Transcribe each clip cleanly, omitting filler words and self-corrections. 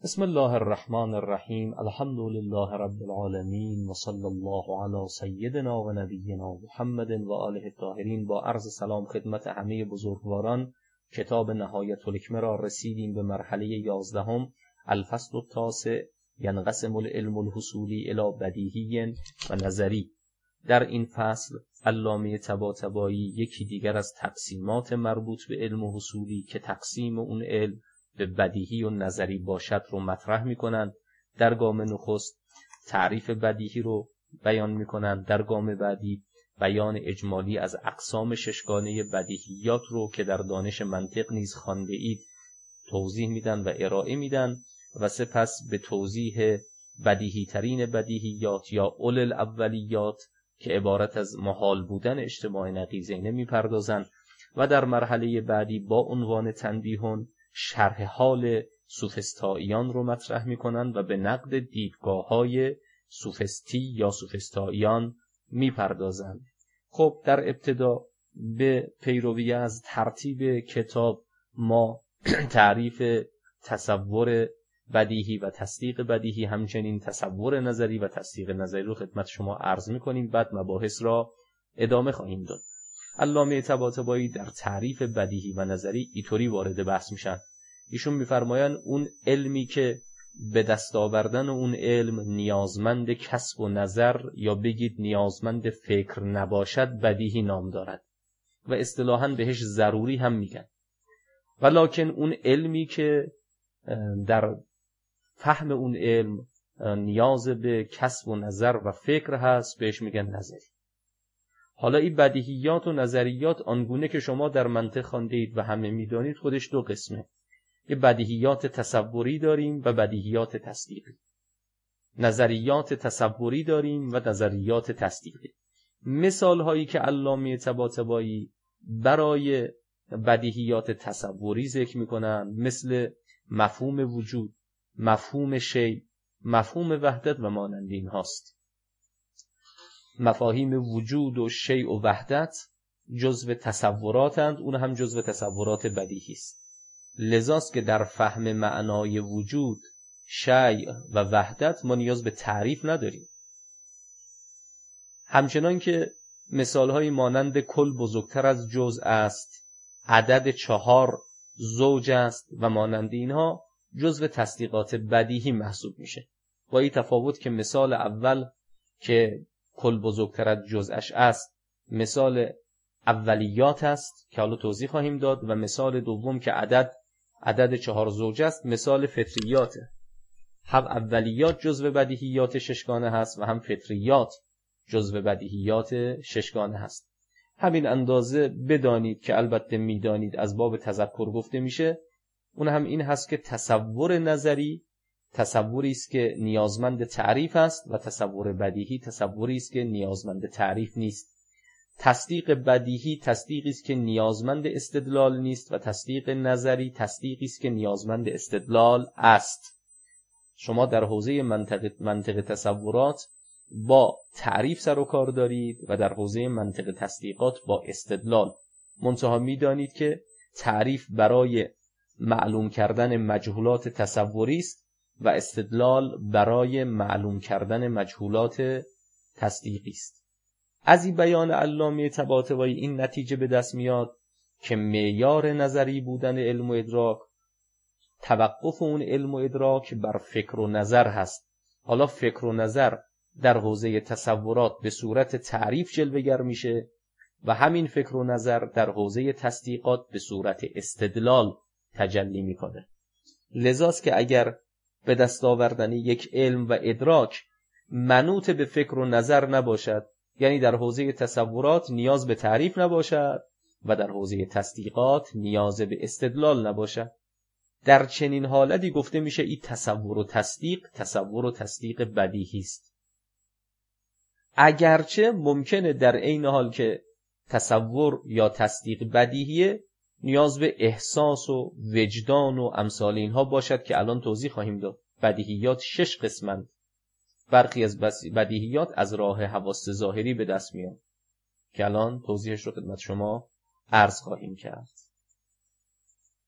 بسم الله الرحمن الرحیم. الحمد لله رب العالمین و صلی الله علی سیدنا و نبینا محمد و آله الطاهرین. با عرض سلام خدمت همه بزرگواران، کتاب نهایت الحکمه را رسیدیم به مرحله 11. الفصل التاسع، ینقسم العلم الحصولی الی بدیهی و نظری. در این فصل علامه طباطبایی یکی دیگر از تقسیمات مربوط به علم حصولی که تقسیم اون علم به بدیهی و نظری باشد رو مطرح میکنند. در گام نخست تعریف بدیهی رو بیان میکنند، در گام بعدی بیان اجمالی از اقسام ششگانه بدیهیات رو که در دانش منطق نیز خوانده اید توضیح میدن و ارائه میدن و سپس به توضیح بدیهی ترین بدیهیات یا اول الاولیات که عبارت از محال بودن اجتماع نقیضین میپردازند و در مرحله بعدی با عنوان تنبیهون شرح حال سوفسطائیان رو مطرح میکنند و به نقد دیدگاه‌های سوفسطی یا سوفسطائیان میپردازند. خب در ابتدا به پیروی از ترتیب کتاب ما تعریف تصور بدیهی و تصدیق بدیهی، همچنین تصور نظری و تصدیق نظری رو خدمت شما عرض میکنیم، بعد مباحث را ادامه خواهیم داد. علامه طباطبایی در تعریف بدیهی و نظری اینطوری وارد بحث میشن. ایشون میفرمایند اون علمی که به دست آوردن اون علم نیازمند کسب و نظر یا بگید نیازمند فکر نباشد بدیهی نام دارد و اصطلاحاً بهش ضروری هم میگن. ولکن اون علمی که در فهم اون علم نیاز به کسب و نظر و فکر هست بهش میگن نظری. حالا این بدیهیات و نظریات آنگونه که شما در منطق خوانده اید و همه میدانید خودش دو قسمه. یه بدیهیات تصوری داریم و بدیهیات تصدیقی. نظریات تصوری داریم و نظریات تصدیقی. مثال هایی که علامه طباطبایی برای بدیهیات تصوری ذکر میکنن مثل مفهوم وجود، مفهوم شی، مفهوم وحدت و مانند این هاست. مفاهیم وجود و شیء و وحدت جزو تصوراتند، اون هم جزو تصورات بدیهی است. لذاست که در فهم معنای وجود، شیء و وحدت ما نیاز به تعریف نداریم. همچنان که مثالهای مانند کل بزرگتر از جزء است، عدد 4 زوج است و مانند اینها جزو تصدیقات بدیهی محسوب میشه. با این تفاوت که مثال اول که کل بزرگتر از جزءش است مثال اولیات است که حالا توضیح خواهیم داد و مثال دوم که عدد 4 زوج است مثال فطریاته. هم اولیات جزو بدیهیات ششگانه هست و هم فطریات جزو بدیهیات ششگانه هست. همین اندازه بدانید که البته میدانید از باب تذکر گفته میشه، اون هم این هست که تصور نظری تصوری است که نیازمند تعریف است و تصور بدیهی تصوری است که نیازمند تعریف نیست. تصدیق بدیهی تصدیقی است که نیازمند استدلال نیست و تصدیق نظری تصدیقی است که نیازمند استدلال است. شما در حوزه منطق تصورات با تعریف سر و کار دارید و در حوزه منطق تصدیقات با استدلال. منتها میدانید که تعریف برای معلوم کردن مجهولات تصوری است و استدلال برای معلوم کردن مجهولات تصدیقی است. از این بیان علامه طباطبایی این نتیجه به دست میاد که معیار نظری بودن علم و ادراک توقف اون علم و ادراک بر فکر و نظر هست. حالا فکر و نظر در حوزه تصورات به صورت تعریف جلوه‌گر میشه و همین فکر و نظر در حوزه تصدیقات به صورت استدلال تجلی میکنه. لذاست که اگر به دست آوردن یک علم و ادراک منوط به فکر و نظر نباشد، یعنی در حوزه تصورات نیاز به تعریف نباشد و در حوزه تصدیقات نیاز به استدلال نباشد، در چنین حالتی گفته میشه این تصور و تصدیق بدیهی است. اگرچه ممکنه در عین حال که تصور یا تصدیق بدیهیه نیاز به احساس و وجدان و امثال اینها باشد که الان توضیح خواهیم داد. بدیهیات 6 قسمند. برخی از بدیهیات از راه حواس ظاهری به دست میاد که الان توضیحش رو خدمت شما عرض خواهیم کرد.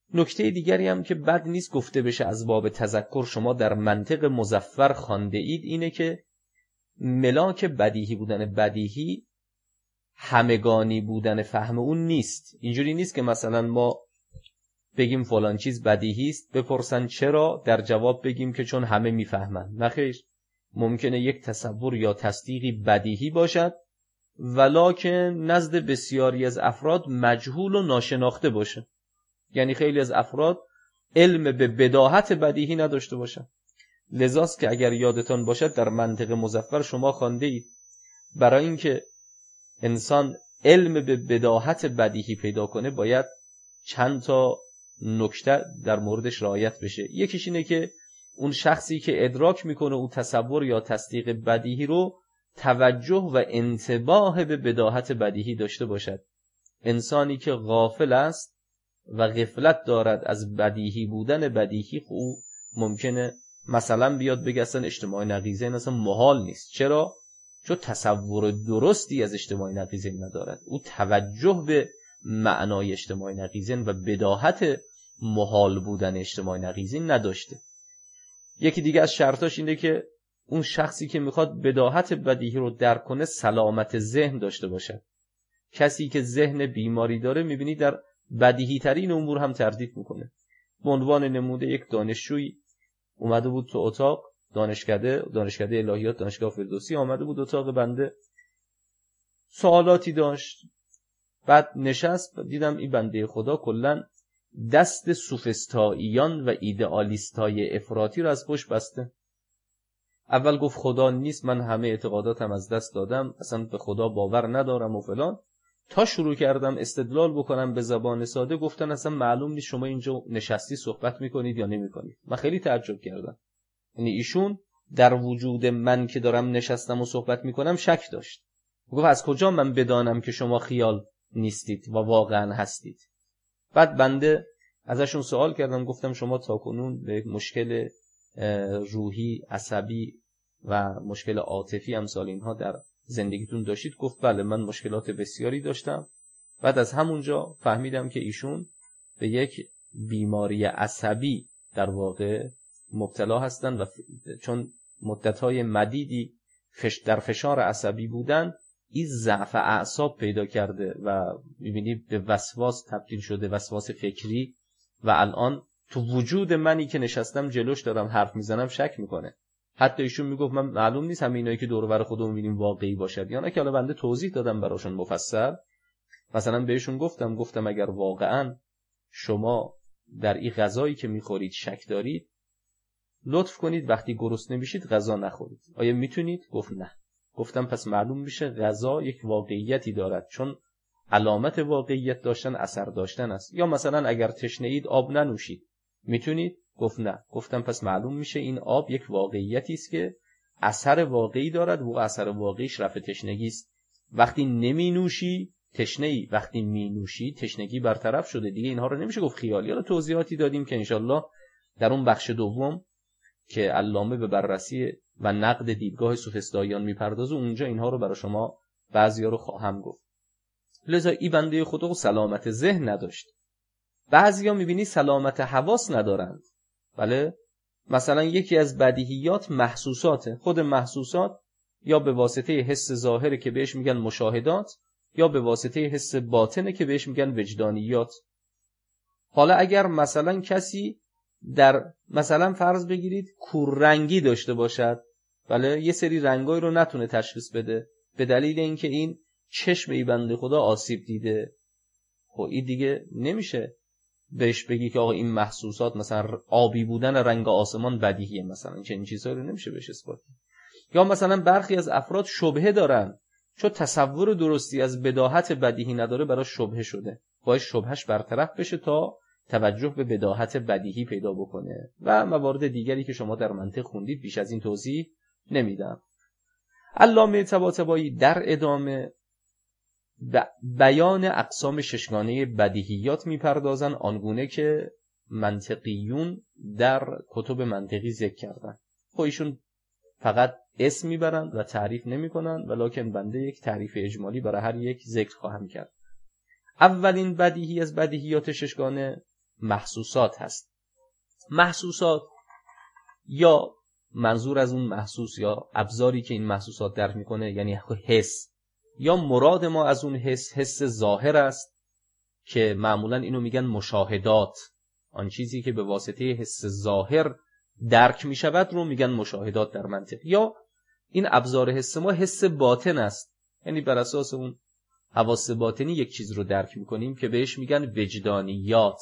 نکته دیگری هم که بد نیست گفته بشه از باب تذکر شما در منطق مظفر خوانده اید اینه که ملاک بدیهی بودن بدیهی همگانی بودن فهم اون نیست. اینجوری نیست که مثلا ما بگیم فلان چیز بدیهی است، بپرسن چرا، در جواب بگیم که چون همه میفهمن. نخیر، ممکنه یک تصور یا تصدیقی بدیهی باشد ولکن نزد بسیاری از افراد مجهول و ناشناخته باشه. یعنی خیلی از افراد علم به بداهت بدیهی نداشته باشن. لذاست که اگر یادتان باشد در منطق مظفر شما خوانده اید برای اینکه انسان علم به بداهت بدیهی پیدا کنه باید چند تا نکته در موردش رعایت بشه. یکیش اینه که اون شخصی که ادراک میکنه اون تصور یا تصدیق بدیهی رو توجه و انتباه به بداهت بدیهی داشته باشد. انسانی که غافل است و غفلت دارد از بدیهی بودن بدیهی، او ممکنه مثلا بیاد بگه اصلا اجتماع نقیضین اصلا محال نیست. چرا؟ چون تصور درستی از اجتماع نقیضین ندارد. او توجه به معنای اجتماع نقیضین و بداهت محال بودن اجتماع نقیضین نداشته. یکی دیگه از شرطاش اینه که اون شخصی که میخواد بداهت بدیهی رو درک کنه سلامت ذهن داشته باشه. کسی که ذهن بیماری داره میبینی در بدیهی ترین امور هم تردید میکنه. به عنوان نموده یک دانشجویی اومده بود تو اتاق، دانشکده الهیات دانشگاه فردوسی آمده بود اتاق بنده، سوالاتی داشت. بعد نشست، دیدم این بنده خدا کلن دست سوفسطائیان و ایدئالیستای افراطی رو از پشت بسته. اول گفت خدا نیست، من همه اعتقاداتم از دست دادم، اصلا به خدا باور ندارم و فلان. تا شروع کردم استدلال بکنم به زبان ساده گفتن اصلا معلوم نیست شما اینجا نشستی صحبت میکنید یا نمیکنید. من خیلی تعجب کردم. یعنی ایشون در وجود من که دارم نشستم و صحبت میکنم شک داشت. گفت از کجا من بدانم که شما خیال نیستید و واقعا هستید؟ بعد بنده ازشون سوال کردم، گفتم شما تاکنون به مشکل روحی، عصبی و مشکل عاطفی امثال اینها در زندگیتون داشتید؟ گفت بله من مشکلات بسیاری داشتم. بعد از همونجا فهمیدم که ایشون به یک بیماری عصبی در واقع مبتلا هستن و چون مدت‌های مدیدی در فشار عصبی بودن این ضعف اعصاب پیدا کرده و می‌بینی به وسواس تبدیل شده، وسواس فکری، و الان تو وجود منی که نشستم جلوش دارم حرف میزنم شک میکنه. حتی ایشون میگفت من معلوم نیست همه اینایی که دور و بر خودمون می‌بینیم واقعی باشد یا نه، که حالا بنده توضیح دادم براشون مفصل. مثلا بهشون گفتم اگر واقعا شما در این غذایی که میخورید شک دارید، لطف کنید وقتی گرسنه میشید غذا نخورید. آیا میتونید؟ گفت نه. گفتم پس معلوم میشه غذا یک واقعیتی دارد، چون علامت واقعیت داشتن اثر داشتن است. یا مثلا اگر تشنه اید آب ننوشید، میتونید؟ گفت نه. گفتم پس معلوم میشه این آب یک واقعیتی است که اثر واقعی دارد و اثر واقعیش رفع تشنگی است. وقتی نمی نوشی تشنه‌ای، وقتی می نوشی تشنگی برطرف شده دیگه. اینها رو نمیشه گفت خیالی. حالا توضیحاتی دادیم که انشالله در اون بخش دوم که علامه به بررسی و نقد دیدگاه سوفسطائیان میپردازه اونجا اینها رو برای شما بعضیا رو خواهم گفت. لذا این بنده خدا سلامت ذهن نداشت. بعضیا میبینی سلامت حواس ندارند. بله، مثلا یکی از بدیهیات محسوساته. خود محسوسات یا به واسطه حس ظاهره که بهش میگن مشاهدات، یا به واسطه حس باطنه که بهش میگن وجدانیات. حالا اگر مثلا کسی در مثلا فرض بگیرید کوررنگی داشته باشد، بله، یه سری رنگای رو نتونه تشخیص بده به دلیل اینکه این چشم ای بنده خدا آسیب دیده، خب این دیگه نمیشه بهش بگی که آقا این محسوسات مثلا آبی بودن رنگ آسمان بدیهیه، مثلا چنین چیزایی رو نمیشه بهش اثبات. یا مثلا برخی از افراد شبهه دارن، چون تصور درستی از بداهت بدیهی نداره برای شبهه شده، باید شبهش برطرف بشه تا توجه به بداهت بدیهی پیدا بکنه و موارد دیگری که شما در منطق خوندید. بیش از این توضیح نمیدم. علامه طباطبایی در ادامه بیان اقسام ششگانه بدیهیات میپردازن، آنگونه که منطقیون در کتب منطقی ذکر کردن. خب ایشون فقط اسم میبرند و تعریف نمیکنن، ولکن بنده یک تعریف اجمالی برای هر یک ذکر خواهم کرد. اولین بدیهی از بدیهیات ششگانه محسوسات هست. محسوسات یا منظور از اون محسوس یا ابزاری که این محسوسات درک میکنه یعنی حس، یا مراد ما از اون حس ظاهر است که معمولا اینو میگن مشاهدات. آن چیزی که به واسطه حس ظاهر درک میشود رو میگن مشاهدات در منطق. یا این ابزار حس ما حس باطن است، یعنی بر اساس اون حواس باطنی یک چیز رو درک میکنیم که بهش میگن وجدانیات.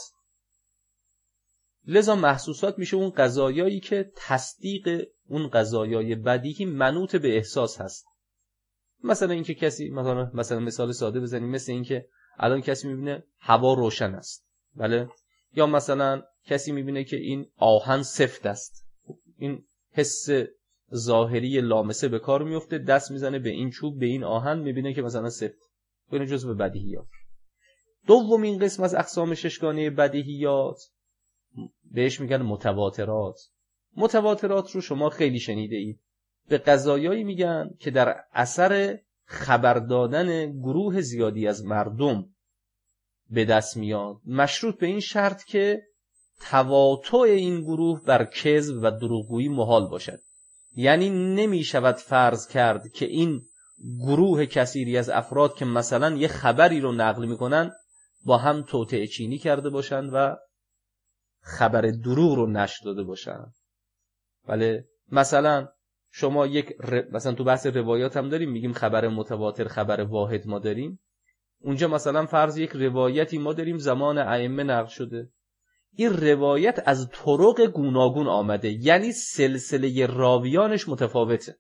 لذا محسوسات میشه اون قضایایی که تصدیق اون قضایای بدیهی منوط به احساس هست. مثلا اینکه کسی مثلا مثال ساده بزنیم، مثل اینکه الان کسی میبینه هوا روشن است، بله، یا مثلا کسی میبینه که این آهن سفت است. این حس ظاهری لامسه به کار میفته، دست میزنه به این چوب، به این آهن، میبینه که مثلا سفت. این جزء بدیهیات. دومین قسم از اقسام ششگانه بدیهیات بهش میگن متواترات. متواترات رو شما خیلی شنیده اید. به قضایایی میگن که در اثر خبر دادن گروه زیادی از مردم به دست میاد، مشروط به این شرط که تواطؤ این گروه بر کذب و دروغگویی محال باشد. یعنی نمیشود فرض کرد که این گروه کثیری از افراد که مثلا یه خبری رو نقل میکنن با هم توطئه چینی کرده باشن و خبر دروغ رو نشر داده باشن. بله، مثلا شما مثلا تو بحث روایات هم داریم، میگیم خبر متواتر، خبر واحد ما داریم. اونجا مثلا فرض یک روایتی ما داریم زمان ائمه نقل شده، این روایت از طرق گوناگون آمده، یعنی سلسله راویانش متفاوته.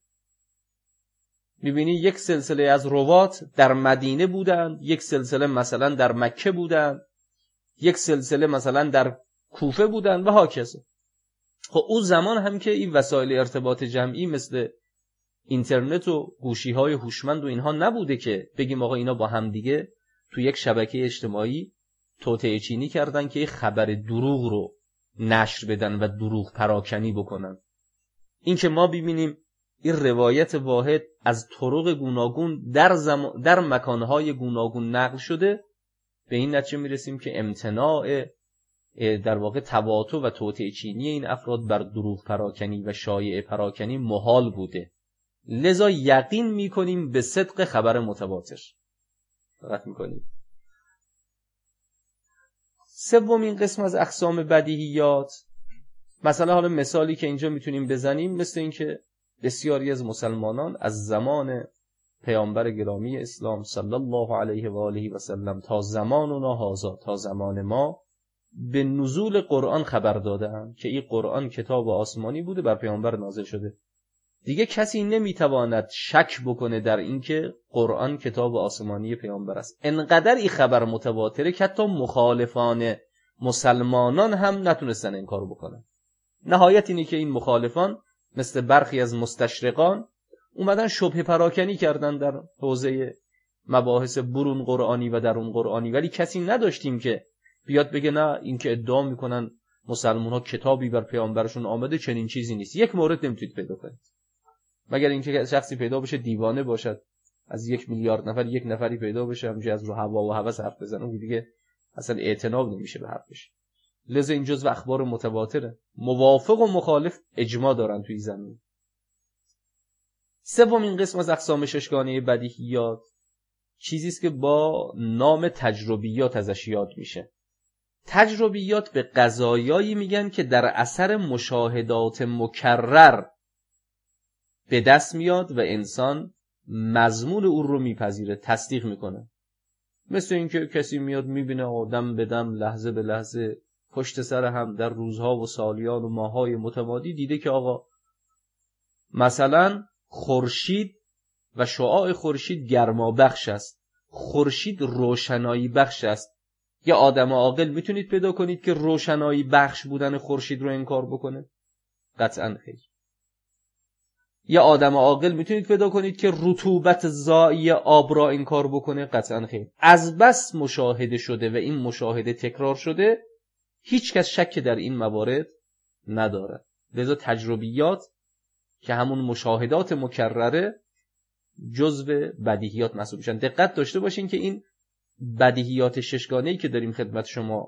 میبینی یک سلسله از روات در مدینه بودن، یک سلسله مثلا در مکه بودن، یک سلسله مثلا در کوفه بودن و هاکذا. خب اون زمان هم که این وسایل ارتباط جمعی مثل اینترنت و گوشی‌های هوشمند و اینها نبوده که بگیم آقا اینا با هم دیگه تو یک شبکه اجتماعی توطئه چینی کردن که خبر دروغ رو نشر بدن و دروغ پراکنی بکنن. این که ما ببینیم این روایت واحد از طرق گوناگون در مکانهای گوناگون نقل شده، به این نتیجه میرسیم که امتناع در واقع تواطؤ و توطئه چینی این افراد بر دروغ پراکنی و شایعه پراکنی محال بوده. لذا یقین میکنیم به صدق خبر متواتر. دقت میکنیم. سومین قسم از اقسام بدیهیات، مثلا حالا مثالی که اینجا میتونیم بزنیم مثل این که بسیاری از مسلمانان از زمان پیامبر گرامی اسلام صلی الله علیه و آله و سلم تا زماننا هذا، تا زمان ما، به نزول قرآن خبر دادند که این قرآن کتاب آسمانی بوده، بر پیامبر نازل شده. دیگه کسی نمیتواند شک بکنه در اینکه قرآن کتاب آسمانی پیامبر است. انقدر این خبر متواتره که حتی مخالفان مسلمانان هم نتونستن انکار بکنن. نهایت اینه که این مخالفان مثل برخی از مستشرقان اومدن شبهه پراکنی کردن در حوزه مباحث برون قرآنی و درون قرآنی، ولی کسی نداشتیم که بیاد بگه نه، این که ادعا میکنن مسلمان ها کتابی بر پیامبرشون آمده، چنین چیزی نیست. یک مورد نمیتونید پیدا کنید مگر اینکه شخصی پیدا بشه دیوانه باشد، از 1 میلیارد نفر یک نفری پیدا بشه همینجوری از رو هوا و هوس حرف بزنه، اون دیگه اصلا اعتنا نمیشه به حرفش. لذا این جزء اخبار متواتره، موافق و مخالف اجماع دارن توی زمین. سومین قسم از اقسام ششگانه بدیهیات چیزی است که با نام تجربیات ازش یاد میشه. تجربیات به قضایایی میگن که در اثر مشاهدات مکرر به دست میاد و انسان مضمون اون رو میپذیره، تصدیق میکنه. مثل اینکه کسی میاد میبینه آدم به دم، لحظه به لحظه، پشت سر هم در روزها و سالیان و ماهای متمادی دیده که آقا مثلا خورشید و شعاع خورشید گرما بخش است، خورشید روشنایی بخش است. یه آدم عاقل میتونید پیدا کنید که روشنایی بخش بودن خورشید رو انکار بکنه؟ قطعاً خیر. یه آدم عاقل میتونید پیدا کنید که رطوبت زایی آب را انکار بکنه؟ قطعاً خیر. از بس مشاهده شده و این مشاهده تکرار شده، هیچ کس شک در این موارد نداره. لذا تجربیات که همون مشاهدات مکرره جزو بدیهیات محسوب میشن. دقت داشته باشین که این بدیهیات ششگانه‌ای که داریم خدمت شما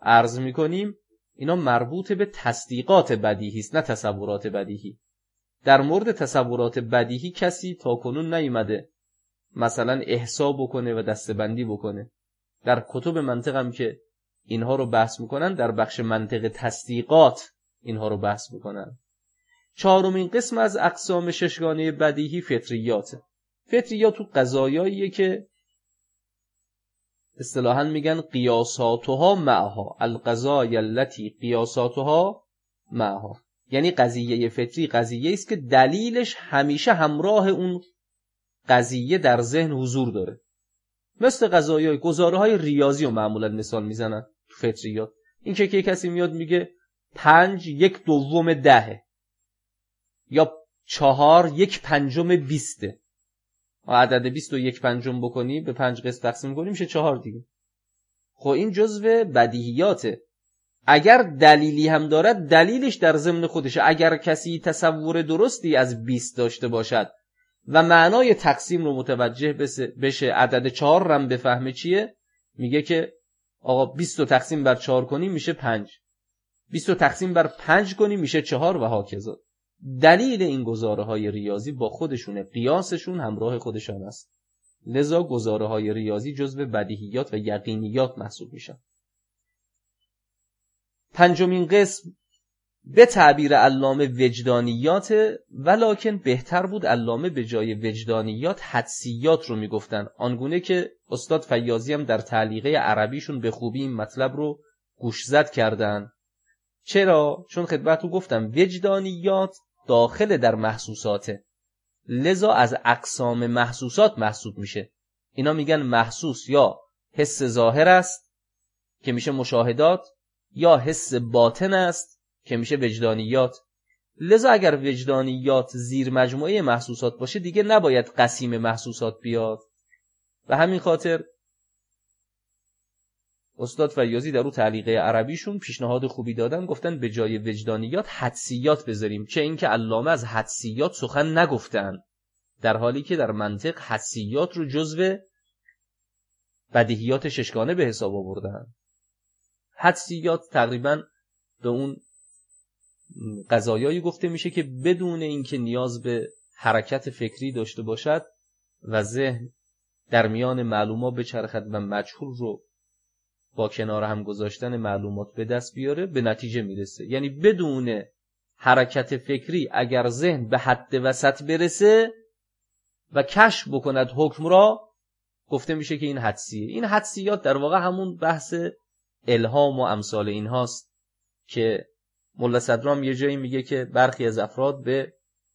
عرض میکنیم اینا مربوط به تصدیقات بدیهی است، نه تصورات بدیهی. در مورد تصورات بدیهی کسی تاکنون نیومده مثلا احصا بکنه و دسته‌بندی بکنه. در کتب منطق هم که اینها رو بحث میکنن، در بخش منطق تصدیقات اینها رو بحث میکنن. چهارمین قسم از اقسام ششگانه بدیهی فطریاته. فطریات تو قضایاییه که اصطلاحاً میگن قیاساتها معها، القضایا التي قیاساتها معها. یعنی قضیه فطری قضیه است که دلیلش همیشه همراه اون قضیه در ذهن حضور داره. مثل قضایای گزاره‌های ریاضی رو معمولا مثال میزنن تو فطریات. این که کسی میاد میگه 5 1/2 10 یا 4 1/5 20، عدد 20 رو 1/5 بکنی به 5 قسم تقسیم کنی میشه 4 دیگه. خب این جزو بدیهیاته. اگر دلیلی هم دارد دلیلش در ضمن خودشه. اگر کسی تصور درستی از 20 داشته باشد و معنای تقسیم رو متوجه بشه، عدد 4 رو هم بفهمه چیه، میگه که آقا 20 رو تقسیم بر 4 کنی میشه 5، 20 رو تقسیم بر 5 کنی میشه 4 و هاکذا. دلیل این گزاره‌های ریاضی با خودشونه، قیاسشون همراه خودشان است. لذا گزاره‌های ریاضی جزو بدیهیات و یقینیات محسوب میشن. پنجمین قسم به تعبیر علامه وجدانیات، ولکن بهتر بود علامه به جای وجدانیات حدسیات رو میگفتن، آنگونه که استاد فیاضی هم در تعلیقه عربیشون به خوبی این مطلب رو گوشزد کردن. چرا؟ چون خدمتتون گفتم وجدانیات داخل در محسوساته، لذا از اقسام محسوسات محسوب میشه. اینا میگن محسوس یا حس ظاهر است که میشه مشاهدات، یا حس باطن است که میشه وجدانیات. لذا اگر وجدانیات زیر مجموعه محسوسات باشه دیگه نباید قسیم محسوسات بیاد. و همین خاطر استاد فیاضی در اون تعلیقه عربیشون پیشنهاد خوبی دادن، گفتن به جای وجدانیات حدسیات بذاریم، چه اینکه علامه از حدسیات سخن نگفتن، در حالی که در منطق حدسیات رو جزو بدیهیات ششگانه به حساب آوردن. حدسیات تقریبا به اون قضایایی گفته میشه که بدون اینکه نیاز به حرکت فکری داشته باشد و ذهن در میان معلومات بچرخد و مجهول رو با کنار هم گذاشتن معلومات به دست بیاره به نتیجه میرسه. یعنی بدون حرکت فکری اگر ذهن به حد وسط برسه و کشف بکند حکم را، گفته میشه که این حدسیه. این حدسیات در واقع همون بحث الهام و امثال این هاست که ملا صدرام یه جایی میگه که برخی از افراد به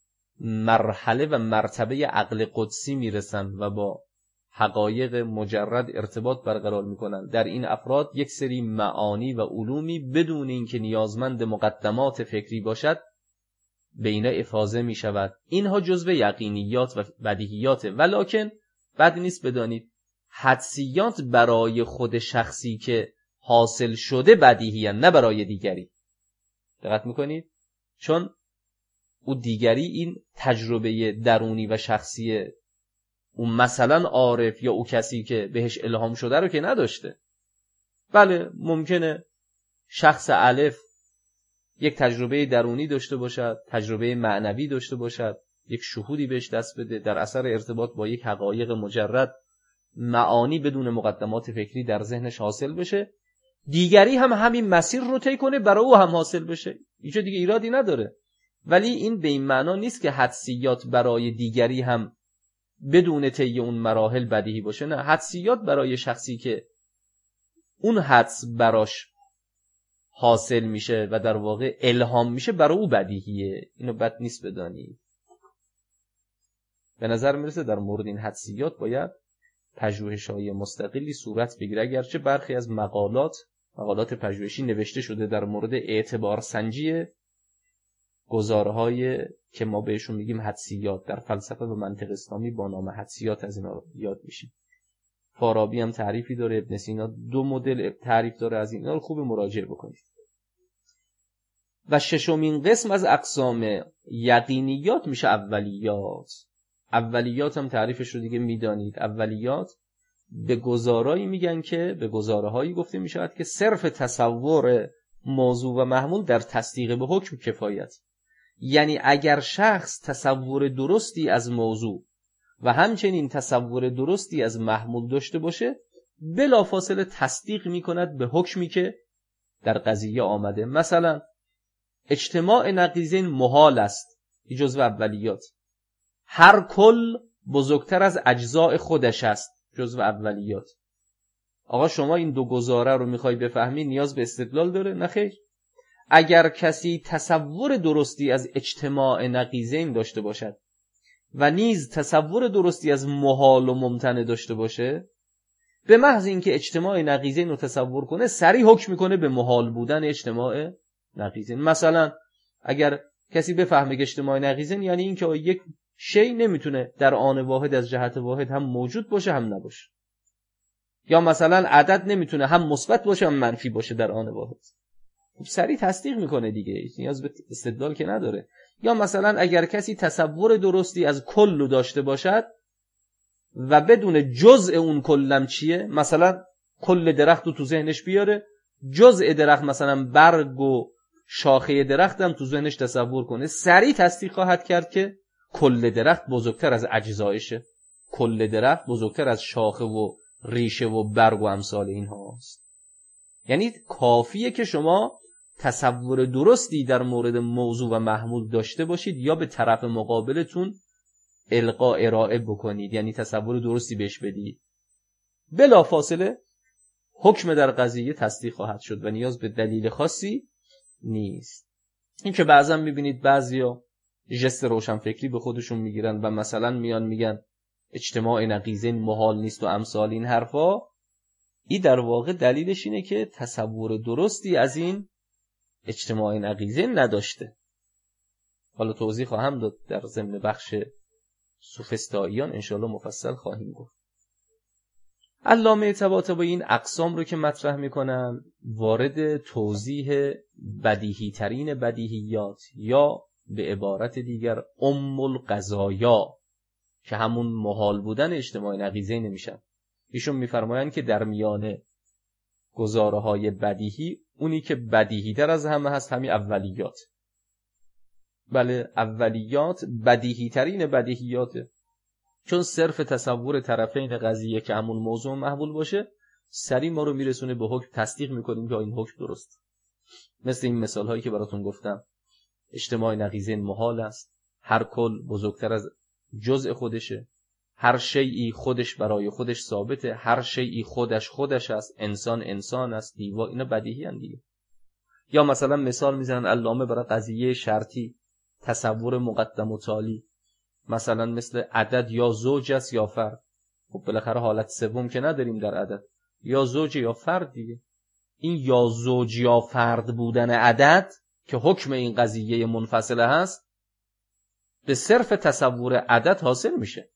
مرحله و مرتبه عقل قدسی میرسن و با حقایق مجرد ارتباط برقرار میکنن. در این افراد یک سری معانی و علومی بدون اینکه نیازمند مقدمات فکری باشد به اینا افاضه میشود. اینها جزو یقینیات و بدیهیات، ولکن بد نیست بدانید حدسیات برای خود شخصی که حاصل شده بدیهی هستند، نه برای دیگری. دقت میکنید؟ چون او دیگری این تجربه درونی و شخصی اون مثلا عارف یا او کسی که بهش الهام شده رو که نداشته. بله ممکنه شخص الف یک تجربه درونی داشته باشد، تجربه معنوی داشته باشد، یک شهودی بهش دست بده، در اثر ارتباط با یک حقایق مجرد معانی بدون مقدمات فکری در ذهنش حاصل بشه. دیگری هم همین مسیر رو طی کنه برای او هم حاصل بشه، هیچ دیگه ایرادی نداره. ولی این به این معنا نیست که حدسیات برای دیگری هم بدون طی اون مراحل بدیهی باشه. نه، حدسیات برای شخصی که اون حدس براش حاصل میشه و در واقع الهام میشه برای او بدیهیه. اینو بد نیست بدانی. به نظر میرسه در مورد این حدسیات باید پژوهش‌های مستقلی صورت بگیره، اگرچه برخی از مقالات پژوهشی نوشته شده در مورد اعتبار سنجی گزاره‌های که ما بهشون میگیم حدسیات. در فلسفه و منطق اسلامی با نام حدسیات از اینا یاد میشیم. فارابی هم تعریفی داره، ابن سینا 2 مدل تعریف داره از اینا رو خوب مراجعه بکنید. و ششمین قسم از اقسام یقینیات میشه اولیات. اولیات هم تعریفش رو دیگه میدانید. اولیات به گزارهایی میگن که به گزارهایی گفته میشود که صرف تصور موضوع و محمول در تصدیق به حکم کفایت. یعنی اگر شخص تصور درستی از موضوع و همچنین تصور درستی از محمول داشته باشه، بلافاصله تصدیق میکند به حکمی که در قضیه آمده. مثلا اجتماع نقیضین محال است، جزو اولیات. هر کل بزرگتر از اجزاء خودش است، جزو اولیات. آقا شما این دو گزاره رو میخوای بفهمی نیاز به استدلال داره؟ نه خیر. اگر کسی تصور درستی از اجتماع نقیضین داشته باشد و نیز تصور درستی از محال و ممتنع داشته باشه، به محض اینکه اجتماع نقیضین رو تصور کنه سریع حکم میکنه به محال بودن اجتماع نقیضین. مثلا اگر کسی بفهمه که اجتماع نقیضین یعنی اینکه یک شی نمیتونه در آن واحد از جهت واحد هم موجود باشه هم نباشه، یا مثلا عدد نمیتونه هم مثبت باشه هم منفی باشه در آن واحد، سریع تصدیق میکنه دیگه، نیاز به استدلال که نداره. یا مثلا اگر کسی تصور درستی از کل داشته باشد و بدون جزء اون کلم چیه، مثلا کل درخت رو تو ذهنش بیاره، جزء درخت مثلا برگ و شاخه درخت هم تو ذهنش تصور کنه، سریع تصدیق خواهد کرد که کل درخت بزرگتر از اجزایشه، کل درخت بزرگتر از شاخه و ریشه و برگ و امثال اینها است. یعنی کافیه که شما تصور درستی در مورد موضوع و محمول داشته باشید یا به طرف مقابلتون ارائه بکنید، یعنی تصور درستی بهش بدید، بلافاصله حکم در قضیه تصدیق خواهد شد و نیاز به دلیل خاصی نیست. این که بعضا میبینید بعضیا ژست روشنفکری به خودشون میگیرن و مثلا میان میگن اجتماع نقیضین محال نیست و امثال این حرفا، این در واقع دلیلش اینه که تصور درستی از این اجتماع نقیضین نداشته. حالا توضیح خواهم داد در ضمن بخش سوفسطائیان، انشاءالله مفصل خواهیم گفت. علامه طباطبایی این اقسام رو که مطرح میکنن وارد توضیح بدیهی ترین بدیهیات یا به عبارت دیگر القضایا که همون محال بودن اجتماع نقیضین نمیشن. ایشون میفرمایند که در میان گزاره های بدیهی اونی که بدیهی تر از همه هست همین اولیات. بله اولیات بدیهی ترین بدیهیاته، چون صرف تصور طرفین قضیه که همون موضوع محمول باشه سریع ما رو میرسونه به حکم، تصدیق میکنیم که این حکم درست. مثل این مثال هایی که براتون گفتم، اجتماع نقیضین محال است، هر کل بزرگتر از جزء خودشه، هر شیئی خودش برای خودش ثابته، هر شیئی خودش است، انسان است، دیوا، اینا بدیهی ان دیگه. یا مثلا مثال میزنن علامه برای قضیه شرطی، تصور مقدم و تالی، مثلا مثل عدد یا زوج است یا فرد. خب بالاخره حالت سوم که نداریم در عدد، یا زوج یا فرد دیگه. این یا زوج یا فرد بودن عدد که حکم این قضیه منفصله هست به صرف تصور عدد حاصل میشه،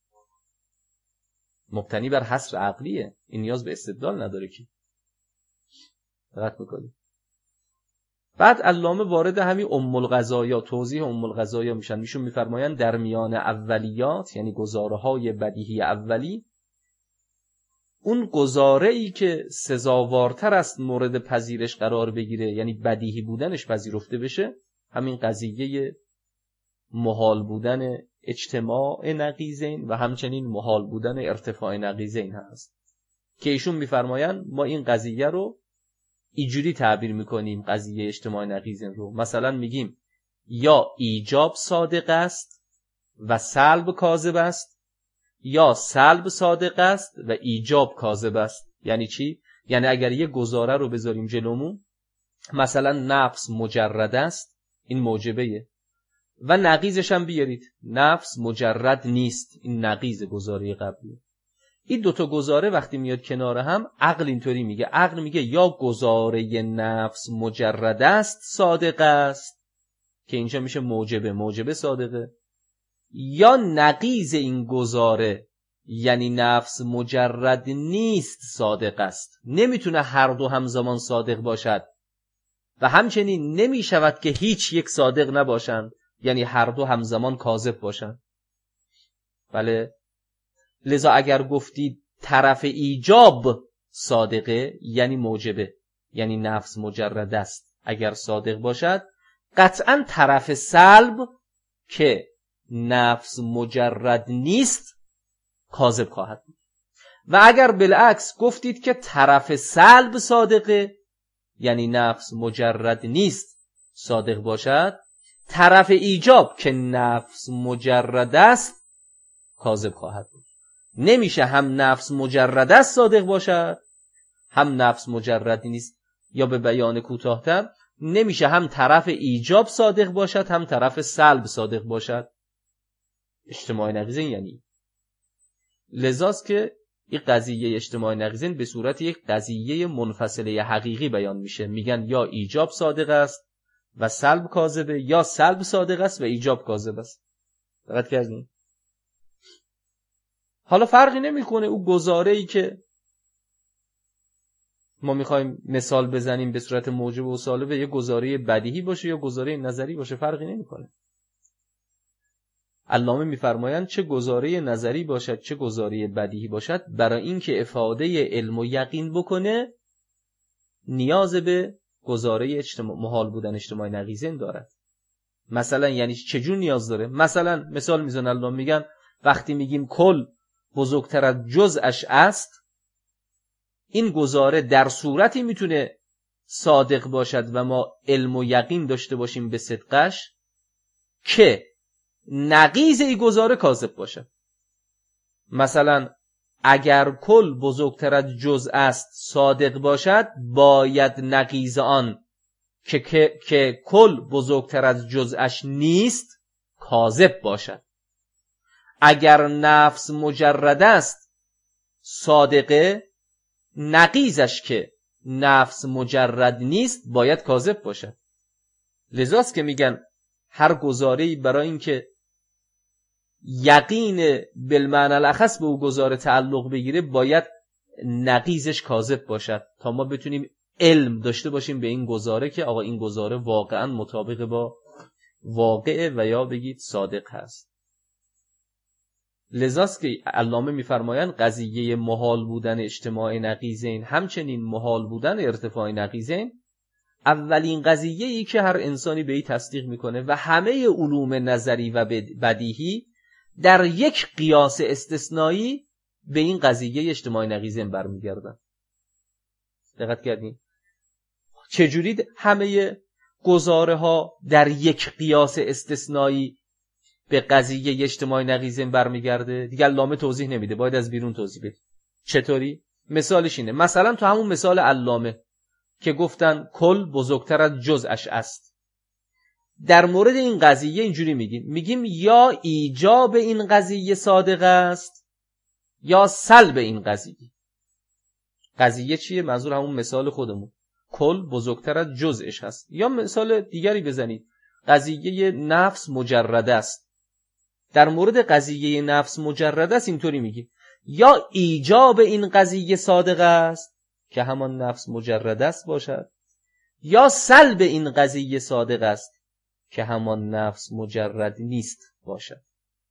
مبتنی بر حصر عقلیه، این نیاز به استدلال نداره که دقت میکنی. بعد علامه وارد همین القضایا، توضیح القضایا میشن. میشون میفرمایند در میان اولیات یعنی گزاره های بدیهی اولی، اون گزاره ای که سزاوارتر است مورد پذیرش قرار بگیره، یعنی بدیهی بودنش پذیرفته بشه، همین قضیه محال بودن اجتماع نقیضین و همچنین محال بودن ارتفاع نقیضین هست که ایشون میفرمایند ما این قضیه رو اینجوری تعبیر میکنیم، قضیه اجتماع نقیضین رو مثلا میگیم یا ایجاب صادق است و سلب کاذب است، یا سلب صادق است و ایجاب کاذب است. یعنی چی؟ یعنی اگر یه گزاره رو بذاریم جلومون، مثلا نفس مجرد است، این موجبه، و نقیضش هم بیارید، نفس مجرد نیست، این نقیض گزاره قبلی. این دوتا گزاره وقتی میاد کنار هم، عقل اینطوری میگه، عقل میگه یا گزاره نفس مجرد است صادق است که اینجا میشه موجبه صادقه، یا نقیض این گزاره یعنی نفس مجرد نیست صادق است. نمیتونه هر دو همزمان صادق باشد و همچنین نمیشود که هیچ یک صادق نباشند، یعنی هر دو همزمان کاذب باشند. بله، لذا اگر گفتید طرف ایجاب صادقه یعنی موجبه، یعنی نفس مجرد است، اگر صادق باشد قطعا طرف سلب که نفس مجرد نیست کاذب خواهد بود. و اگر بالعکس گفتید که طرف سلب صادقه یعنی نفس مجرد نیست صادق باشد، طرف ایجاب که نفس مجرد است کاذب خواهد بود. نمیشه هم نفس مجرد است صادق باشد هم نفس مجرد نیست، یا به بیان کوتاه‌تر نمیشه هم طرف ایجاب صادق باشد هم طرف سلب صادق باشد. اجتماع نقیضین یعنی لذاست که این قضیه اجتماع نقیضین به صورت یک قضیه منفصله حقیقی بیان میشه. میگن یا ایجاب صادق است و سلب کاذبه، یا سلب صادق است و ایجاب کاذب است. دقت کردین؟ حالا فرقی نمیکنه او گزاره‌ای که ما میخوایم مثال بزنیم به صورت موجب و سالب یه گزاره بدیهی باشه یا گزاره نظری باشه، فرقی نمیکنه. علامه میفرمایند چه گزاره نظری باشد چه گزاره بدیهی باشد، برای اینکه افاده علم و یقین بکنه نیاز به گزاره محال بودن اجتماع نقیضین دارد. مثلا یعنی چجور نیاز داره؟ مثلا مثال میزنن علامه، میگن وقتی میگیم کل بزرگتر از جزءش است، این گزاره در صورتی میتونه صادق باشد و ما علم و یقین داشته باشیم به صدقش که نقیض این گزاره کاذب باشه. مثلا اگر کل بزرگتر از جزء است صادق باشد، باید نقیض آن که کل بزرگتر از جزءش نیست کاذب باشد. اگر نفس مجرد است صادقه، نقیضش که نفس مجرد نیست باید کاذب باشد. لذاست که میگن هر گزاره‌ای برای اینکه یقین بالمعنی الاخص به او گزاره تعلق بگیره باید نقیضش کاذب باشد تا ما بتونیم علم داشته باشیم به این گزاره که آقا این گزاره واقعا مطابق با واقعه و یا بگید صادق هست. لذاست که علامه میفرمایند قضیه محال بودن اجتماع نقیضین همچنین محال بودن ارتفاع نقیضین اولین قضیه‌ای که هر انسانی به این تصدیق میکنه و همه علوم نظری و بدیهی در یک قیاس استثنایی به این قضیه اجتماع نقیضین برمیگردن. دقت کردین؟ چجوری همه گزاره ها در یک قیاس استثنایی به قضیه اجتماع نقیضین برمیگرده؟ دیگه علامه توضیح نمیده، باید از بیرون توضیح بده. چطوری؟ مثالش اینه، مثلا تو همون مثال علامه که گفتن کل بزرگتر از جزءش است، در مورد این قضیه اینجوری میگیم یا ایجاب این قضیه صادق است یا سلب این قضیه. قضیه چیه؟ منظور همون مثال خودمون، کل بزرگتر از جزءش هست. یا مثال دیگری بزنید، قضیه نفس مجرد است. در مورد قضیه نفس مجرد است اینطوری میگیم یا ایجاب این قضیه صادق است که همان نفس مجرد است باشد، یا سلب این قضیه صادق است که همان نفس مجرد نیست باشد.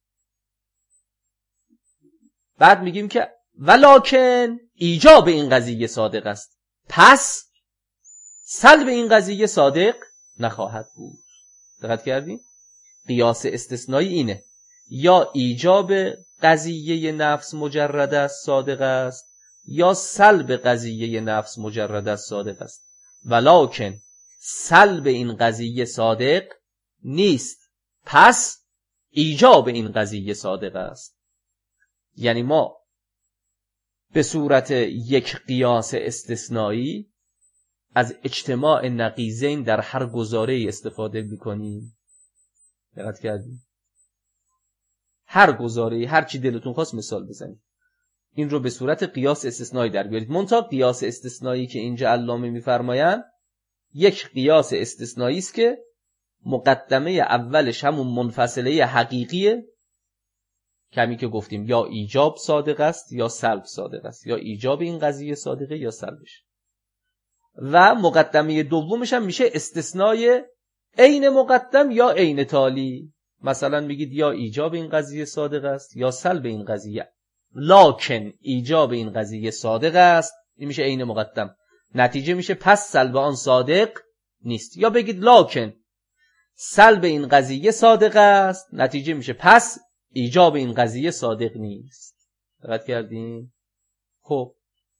بعد میگیم که ولکن ایجاب این قضیه صادق است، پس سلب این قضیه صادق نخواهد بود. دقت کردین؟ قیاس استثنایی اینه، یا ایجاب قضیه نفس مجرد است صادق است یا سلب قضیه نفس مجرد است صادق است، ولکن سلب این قضیه صادق نیست، پس ایجاب این قضیه صادق است. یعنی ما به صورت یک قیاس استثنایی از اجتماع نقیضین در هر گزاره استفاده می‌کنیم. دقت کردید؟ هر گزاره، هر چی دلتون خواست مثال بزنید، این رو به صورت قیاس استثنایی در بیارید. منتها قیاس استثنایی که اینجا علامه می‌فرمایند یک قیاس استثنایی است که مقدمه اولش همون منفصله حقیقیه، کمی که گفتیم یا ایجاب صادق است یا سلب صادق است، یا ایجاب این قضیه صادقه یا سلبش، و مقدمه دومش هم میشه استثنای عین مقدم یا عین تالی. مثلا میگید یا ایجاب این قضیه صادق است یا سلب این قضیه لکن ایجاب این قضیه صادق است، این میشه عین مقدم، نتیجه میشه پس سلب آن صادق نیست. یا بگید لکن سلب این قضیه صادق است، نتیجه میشه پس ایجاب این قضیه صادق نیست. دقت کردین؟ خب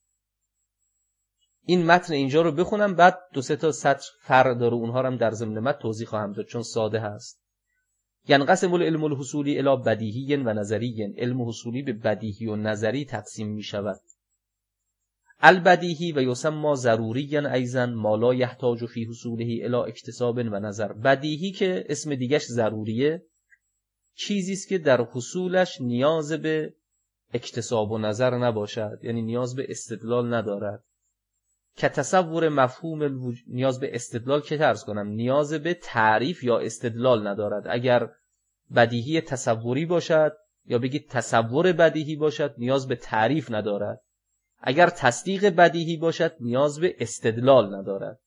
این متن اینجا رو بخونم، بعد 2-3 تا سطر فرق داره، اونها رو هم در ضمن متن توضیح خواهم داد چون ساده هست. ینقسم العلم الحصولی الی بدیهی و نظری، علم حصولی به بدیهی و نظری تقسیم می شود. البدیهی و یسمى ضروریا ایضا ما لا یحتاج فی حصوله الی اکتساب و نظر. بدیهی که اسم دیگش ضروریه، چیزی است که در حصولش نیاز به اکتساب و نظر نباشد، یعنی نیاز به استدلال ندارد. که تصور مفهوم نیاز به استدلال که عرض کنم نیاز به تعریف یا استدلال ندارد. اگر بدیهی تصوری باشد یا بگید تصور بدیهی باشد نیاز به تعریف ندارد. اگر تصدیق بدیهی باشد نیاز به استدلال ندارد.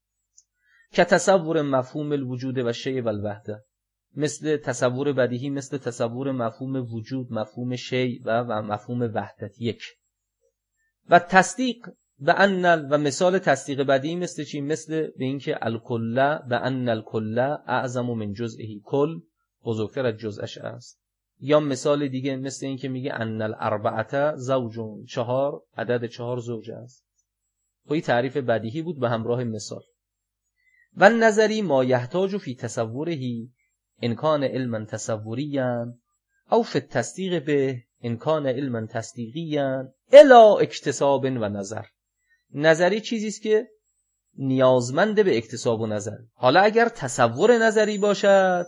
که تصور مفهوم الوجود و شیء و الوحده، مثل تصور بدیهی مثل تصور مفهوم وجود، مفهوم شیء و مفهوم وحدت یک. و تصدیق و مثال تصدیق بدیهی مثل چی؟ مثل به اینکه الکل و ان الکل اعظم من جزئه، کل بزرگتر از جزءش است. یا مثال دیگه مثل اینکه میگه ان الاربعه زوجون، 4 عدد 4 زوج است. خب تعریف بدیهی بود به همراه مثال. و نظری ما یحتاج فی تصوره ان کان علما تصوریا او فی التصدیق به ان کان علما تصدیقیا الی اکتساب و نظر. نظری چیزی است که نیازمند به اکتساب و نظر. حالا اگر تصور نظری باشد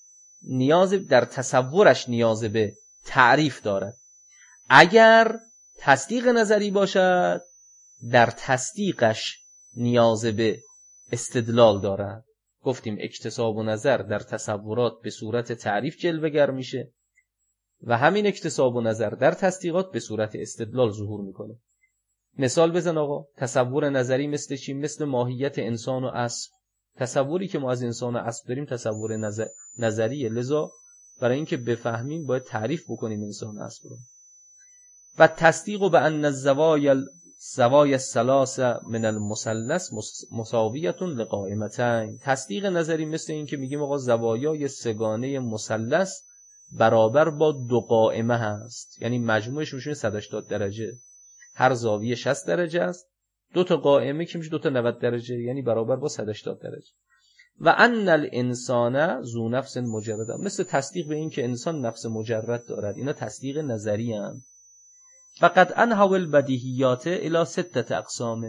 در تصورش نیاز به تعریف دارد. اگر تصدیق نظری باشد در تصدیقش نیاز به استدلال دارد. گفتیم اکتساب و نظر در تصورات به صورت تعریف جلوه‌گر میشه و همین اکتساب و نظر در تصدیقات به صورت استدلال ظهور میکنه. مثال بزن آقا. تصور نظری مثل چی؟ مثل ماهیت انسان و اسب. تصوری که ما از انسان و اسب داریم تصور نظریه، لذا برای اینکه بفهمیم باید تعریف بکنیم انسان و اسب رو. و تصدیق به ان الزوایا الثلاث من المثلث مساویه لقائمتین. تصدیق نظری مثل این که میگیم آقا زوایای سگانه مثلث برابر با 2 قائمه هست، یعنی مجموعش میشه 180 درجه، هر زاویه 60 درجه است، 2 تا قائمه که میشه 2 تا 90 درجه، یعنی برابر با 180 درجه. و ان الانسان ذو نفس مجرد، مثل تصدیق به این که انسان نفس مجرد دارد. اینا تصدیق نظری هستند. فقط انحو البدیهیات الی 6 اقسام،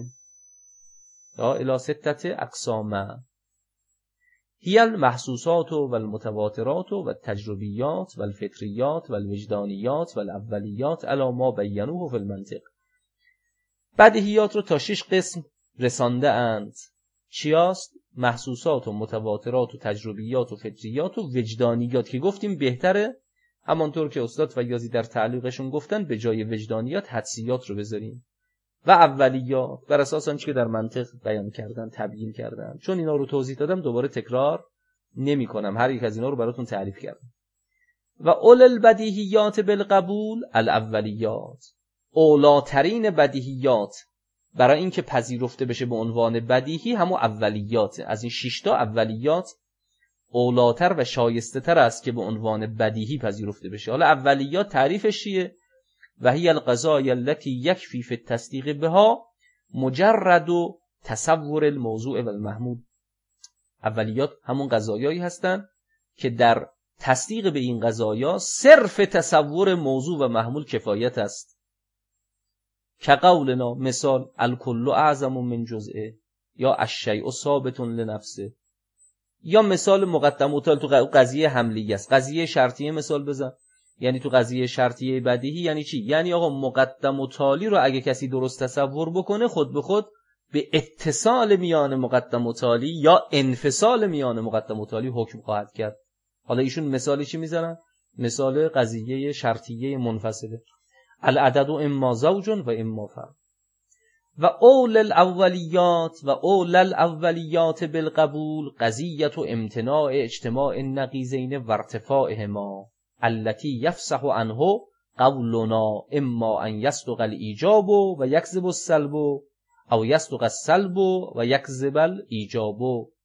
یا الی 6 اقسام هی المحسوسات و المتواترات و التجربیات و الفطریات و الوجدانیات و الاولیات علی ما بینوه فی المنطق. بدیهیات رو تا 6 قسم رسانده اند. چیاست؟ محسوسات و متواترات و تجربیات و فطریات و وجدانیات، که گفتیم بهتره همانطور که استاد فیاضی در تعلیقشون گفتن به جای وجدانیات حدسیات رو بذاریم. و اولیات بر اساس آنچه که در منطق بیان کردن تبیین کردن. چون اینا رو توضیح دادم دوباره تکرار نمی کنم، هر یک از اینا رو براتون تعریف کردم. و اول البدیهیات بالقبول الاولیات، اولاترین بدیهیات برای اینکه پذیرفته بشه به عنوان بدیهی همون اولیات. از این 6 تا اولیات اولاتر و شایسته تر است که به عنوان بدیهی پذیرفته بشه. حالا اولیات تعریفش چیه؟ و هی القضایا التي یکفی فی التصدیق بها مجرد و تصور الموضوع و المحمول. اولیات همون قضایایی هستن که در تصدیق به این قضایا صرف تصور موضوع و محمول کفایت است. که قولنا مثال الکل اعظم من جزئه، یا الشیء ثابت لنفسه. یا مثال مقدم و تالی تو قضیه حملیه است. قضیه شرطیه مثال بزن. یعنی تو قضیه شرطیه بدیهی یعنی چی؟ یعنی آقا مقدم و تالی رو اگه کسی درست تصور بکنه خود به خود به اتصال میان مقدم و تالی یا انفصال میان مقدم و تالی حکم خواهد کرد. حالا ایشون مثالی چی میزنن؟ مثال قضیه شرطیه منفصله. العدد اما زوج و اما فرد. و اول الاولیات بالقبول قضیه امتناع اجتماع النقیضین و ارتفاعهما التي یفصح عنه قولنا اما ان یصدق الایجاب و یکذب السلب او یصدق السلب و یکذب الایجاب.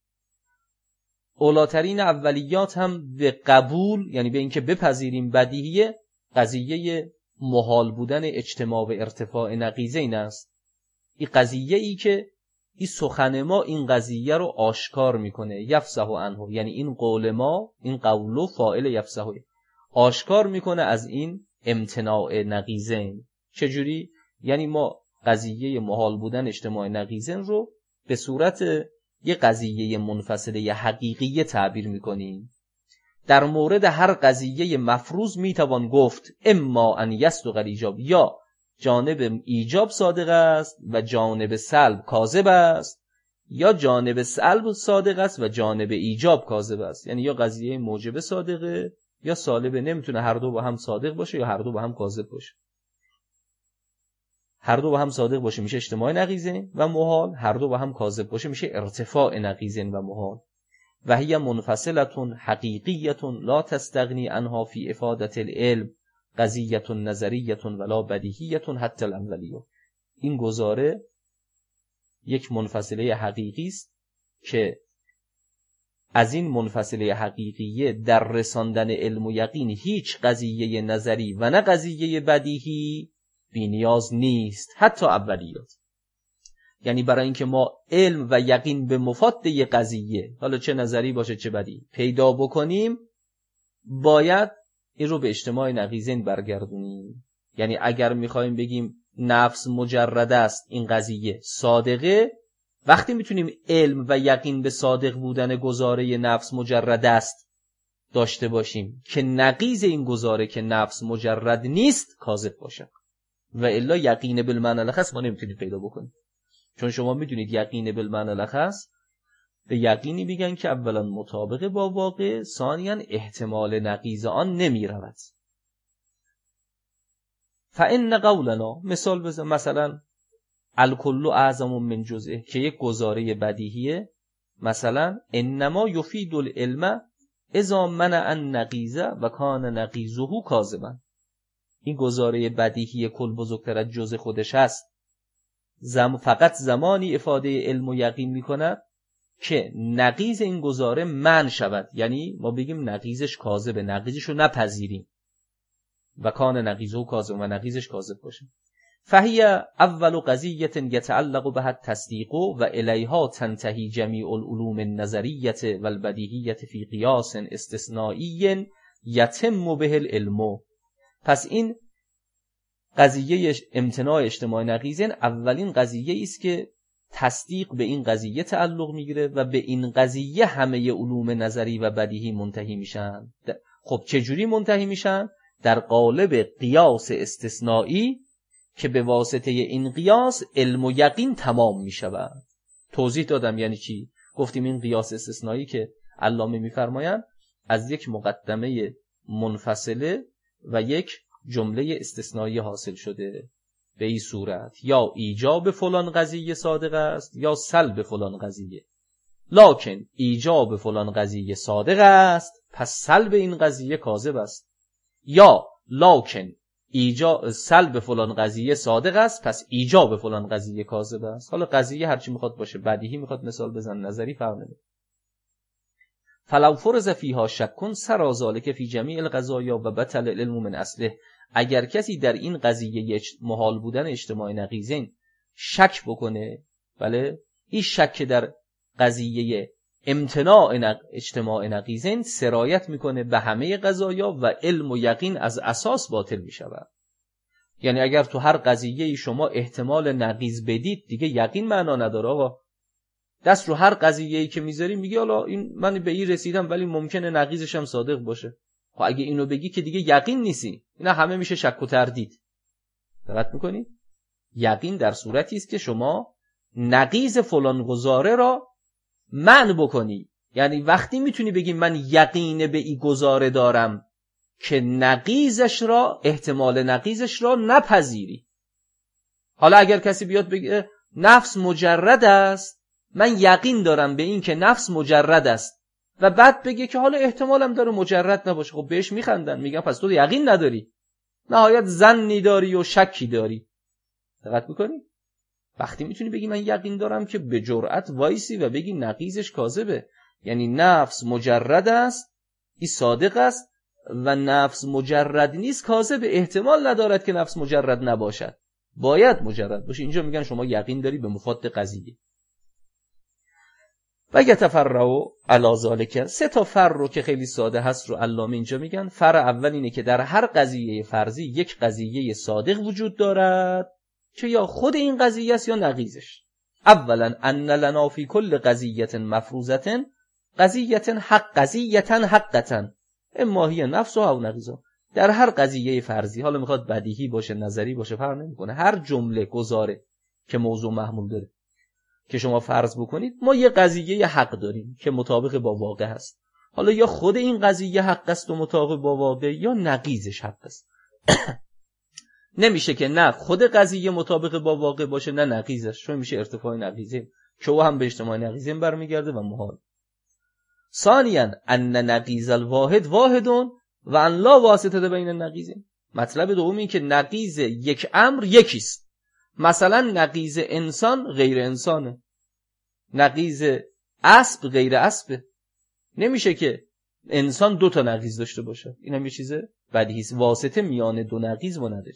اولاترین اولیات هم به قبول، یعنی به اینکه بپذیریم بدیهیه، قضیه محال بودن اجتماع و ارتفاع نقیضه این است. این قضیه ای که این سخن ما این قضیه رو آشکار میکنه، یفصح عنه، یعنی این قول ما، این قول فاعل یفصح، آشکار میکنه از این امتناع نقیضین. چجوری؟ یعنی ما قضیه محال بودن اجتماع نقیضین رو به صورت یه قضیه منفصله یه حقیقی تعبیر میکنیم. در مورد هر قضیه مفروض میتوان گفت اما ان یصدق الایجاب، یا جانب ایجاب صادق است و جانب سلب کاذب است، یا جانب سلب صادق است و جانب ایجاب کاذب است. یعنی یا قضیه موجب صادقه یا سالبه، نمیتونه هر دو با هم صادق باشه یا هر دو با هم کاذب باشه. هر دو با هم صادق باشه میشه اجتماع نقیضین و محال، هر دو با هم کاذب باشه میشه ارتفاع نقیضین و محال. و هی منفصلتون حقیقیتون لا تستغنی عنها فی افادت العلم قضیتون نظریتون ولا بدیهیتون حتی الاولیه. این گزاره یک منفصله حقیقی است که از این منفصله حقیقیه در رساندن علم و یقین هیچ قضیه نظری و نه قضیه بدیهی بی نیاز نیست، حتی اولیات. یعنی برای اینکه ما علم و یقین به مفاد یک قضیه، حالا چه نظری باشه چه بدیهی، پیدا بکنیم، باید این رو به اجتماع نقیضین برگردونیم. یعنی اگر میخوایم بگیم نفس مجرد است، این قضیه صادقه، وقتی میتونیم علم و یقین به صادق بودن گزاره نفس مجرد است داشته باشیم که نقیض این گزاره که نفس مجرد نیست کاذب باشه، و الا یقین بالمعنی الاخص ما نمیتونید پیدا بکنیم. چون شما میدونید یقین بالمعنی الاخص به یقینی میگن که اولا مطابق با واقع، ثانیاً احتمال نقیض آن نمیرود. فإن قولنا، مثال بزن، مثلا الکل اعظم من جزءه که یک گزاره بدیهیه، مثلا انما یفید العلم اذا منع النقیض و کان نقیضه کاذبا. این گزاره بدیهی کل بزرگتر از جزء خودش هست، فقط زمانی افاده علم و یقین میکند که نقیض این گزاره منع شود، یعنی ما بگیم نقیضش کاذبه، نقیضش رو نپذیریم، و کان نقیضه کاذب، و نقیضش کاذب باشه. فهی اول قضیه یتعلق بها التصدیق و الیها تنتهی جمیع العلوم النظریه و البدیهیه فی قیاس استثنایی یتم به العلم. پس این قضیه امتناع اجتماع نقیضین اولین قضیه است که تصدیق به این قضیه تعلق میگیره و به این قضیه همه علوم نظری و بدیهی منتهی میشن. خب چجوری منتهی میشن؟ در قالب قیاس استثنایی که به واسطه این قیاس علم و یقین تمام میشود. توضیح دادم یعنی چی؟ گفتیم این قیاس استثنایی که علامه میفرمایند از یک مقدمه منفصله و یک جمله استثنایی حاصل شده. به این صورت یا ایجاب فلان قضیه صادق است یا سلب فلان قضیه، لکن ایجاب فلان قضیه صادق است پس سلب این قضیه کاذب است، یا لکن سلب فلان قضیه صادق است پس ایجاب فلان قضیه کاذب است. حالا قضیه هرچی میخواد باشه، بدیهی میخواد مثال بزن، نظری فرق نمیکنه. فلو فرض فیها شک سری ذلک فی جمیع القضایا و بطل العلم من اصله. اگر کسی در این قضیه محال بودن اجتماع نقیضین شک بکنه، بله، این شک در قضیه امتناع اجتماع نقیضین سرایت میکنه به همه قضایا و علم و یقین از اساس باطل میشود. یعنی اگر تو هر قضیه شما احتمال نقیض بدید دیگه یقین معنا نداره. آقا دست رو هر قضیه‌ای که میذاری میگی حالا این من به این رسیدم ولی ممکنه نقیضش هم صادق باشه. خب اگه اینو بگی که دیگه یقین نیستی، اینا همه میشه شک و تردید. دقت میکنی؟ یقین در صورتی است که شما نقیض فلان گزاره را منع بکنی. یعنی وقتی میتونی بگی من یقین به این گزاره دارم که نقیضش را، احتمال نقیضش را نپذیری. حالا اگر کسی بیاد بگه نفس مجرد است، من یقین دارم به این که نفس مجرد است، و بعد بگه که حالا احتمالم داره مجرد نباشه، خب بهش میخندن، میگن پس تو یقین نداری. نهایت ظنی داری و شکی داری. دقت میکنی؟ وقتی میتونی بگی من یقین دارم که به جرأت وایسی و بگی نقیضش کاذبه، یعنی نفس مجرد است، این صادق است و نفس مجرد نیست کاذبه، احتمال ندارد که نفس مجرد نباشد، باید مجرد باشه. اینجا میگن شما یقین داری به مفاد قضیه. و یتفرع علی ذلک، 3 تا فرع رو که خیلی ساده هست رو علامه اینجا میگن. فرع اول اینه که در هر قضیه فرضی یک قضیه صادق وجود دارد که یا خود این قضیه است یا نقیضش. اولا ان لنا فی کل قضیه مفروضه قضیه حقه اما هی نفس او نقیضا. در هر قضیه فرضی، حالا میخواد بدیهی باشه نظری باشه فرق نمیکنه، هر جمله گزاره که موضوع محمول داره که شما فرض بکنید ما یه قضیه حق داریم که مطابق با واقع هست، حالا یا خود این قضیه حق است و مطابق با واقع یا نقیضش حق است. نمیشه که نه خود قضیه مطابق با واقع باشه نه نقیضش، چون میشه ارتفاع نقیضه که او هم به اجتماع نقیضه برمیگرده و محال. ثانیاً ان نقیض الواحد واحدون و ان لا واسطه بین النقیضین. مطلب دومی که نقیض یک امر یکیست. مثلا نقیض انسان غیر انسانه، نقیض اسب غیر اسبه. نمیشه که انسان 2 تا نقیض داشته باشه، این هم یه چیزه بدیهی است. واسطه میان 2 نقیض ما نداره.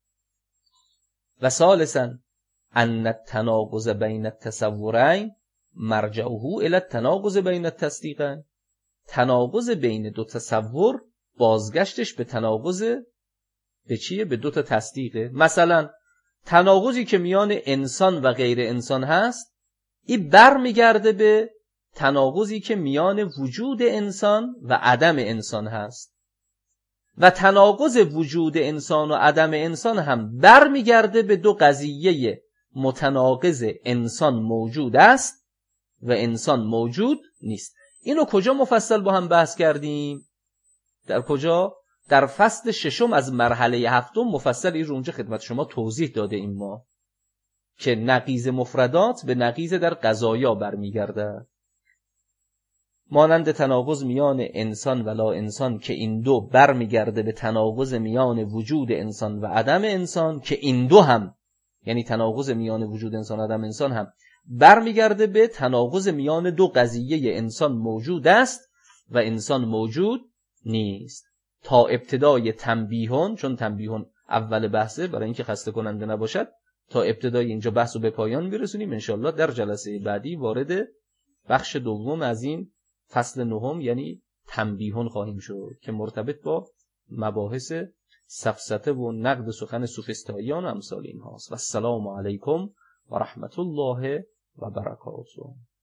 و ثالثاً ان التناقض بین التصورین مرجعه الی التناقض بین التصدیقین. تناقض بین 2 تصور بازگشتش به تناقض به چیه؟ به 2 تا تصدیقه. مثلا تناقضی که میان انسان و غیر انسان هست، این برمیگرده به تناقضی که میان وجود انسان و عدم انسان هست، و تناقض وجود انسان و عدم انسان هم برمیگرده به 2 قضیه متناقض، انسان موجود است و انسان موجود نیست. اینو کجا مفصل با هم بحث کردیم؟ در کجا؟ در فصل 6 از مرحله 7 مفصل این رو اونجا خدمت شما توضیح داده این ما که نقیض مفردات به نقیض در قضایا برمیگرده، مانند تناقض میان انسان و لا انسان که این 2 برمیگرده به تناقض میان وجود انسان و عدم انسان که این 2 هم، یعنی تناقض میان وجود انسان و عدم انسان هم برمیگرده به تناقض میان 2 قضیه انسان موجود است و انسان موجود نیست. تا ابتدای تنبیهون، چون تنبیهون اول بحثه برای اینکه خسته کننده نباشد، تا ابتدای اینجا بحث رو به پایان برسونیم. انشالله در جلسه بعدی وارد بخش دوم از این فصل 9 یعنی تنبیهون خواهیم شد که مرتبط با مباحث سفسطه و نقد سخن سوفسطائیان و امثال این هاست. و السلام علیکم و رحمت الله و برکاته.